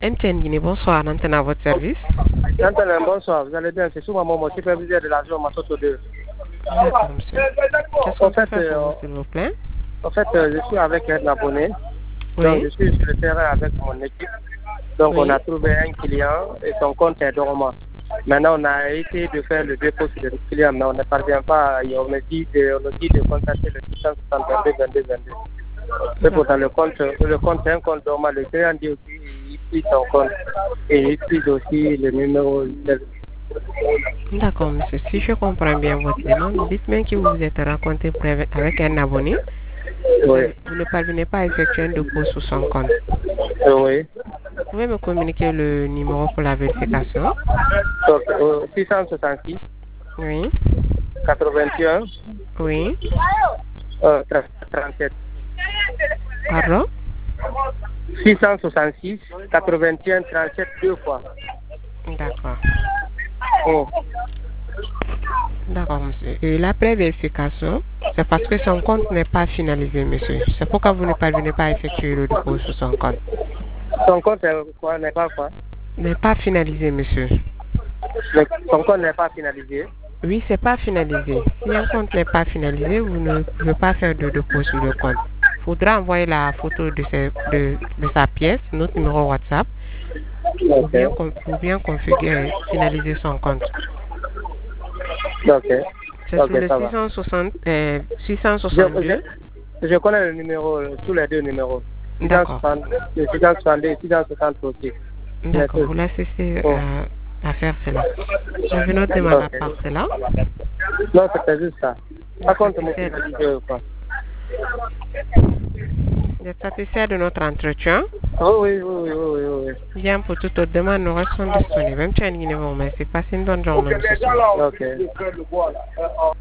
MTN Guinée, bonsoir, Nantana à votre service. Nantana, bonsoir, vous allez bien, c'est souvent mon superviseur de la zone Massoto 2. D'accord, monsieur. Qu'est-ce qu'on peut faire pour vous, s'il vous plaît? En fait, je suis avec un abonné. Oui. Donc, je suis sur le terrain avec mon équipe. Donc, Oui. on a trouvé un client et son compte est dormant. Maintenant, on a essayé de faire le dépôt sur le client, mais on ne parvient pas. On me dit de contacter le 662 22 22. C'est pourtant le compte est un compte dormant. Le client dit aussi il utilise son compte et il utilise aussi le numéro. D'accord, monsieur. Si je comprends bien votre demande, dites-moi que vous vous êtes rencontré avec un abonné. Oui. Vous ne parvenez pas à effectuer un dépôt sur son compte. Oui. Vous pouvez me communiquer le numéro pour la vérification? Donc, 666 Oui. 81 Oui. 37. Pardon? 666 81 37 deux fois. D'accord. Oh. D'accord, monsieur. Et la vérification, c'est parce que son compte n'est pas finalisé, monsieur. C'est pourquoi vous ne parvenez pas à effectuer le dépôt sur son compte. Son compte n'est pas quoi? N'est pas finalisé, monsieur. Son compte n'est pas finalisé. Oui, c'est pas finalisé. Si un compte n'est pas finalisé, vous ne pouvez pas faire de dépôt sur le compte. Il faudra envoyer la photo de sa pièce, notre numéro WhatsApp, Okay. pour bien configurer, finaliser son compte. Ok. C'est sur le 662. Je connais le numéro, tous les deux numéros. D'accord. 662 et 660 aussi. D'accord, vous laissez à faire cela. Je vais noter à part cela. Non, c'était juste ça. Par contre, mon finalisé quoi. Vous êtes satisfait de notre entretien? Oui. Bien, pour toute autre demande, nous restons disponibles. Même si vous merci. Passez une bonne journée, monsieur. Ok.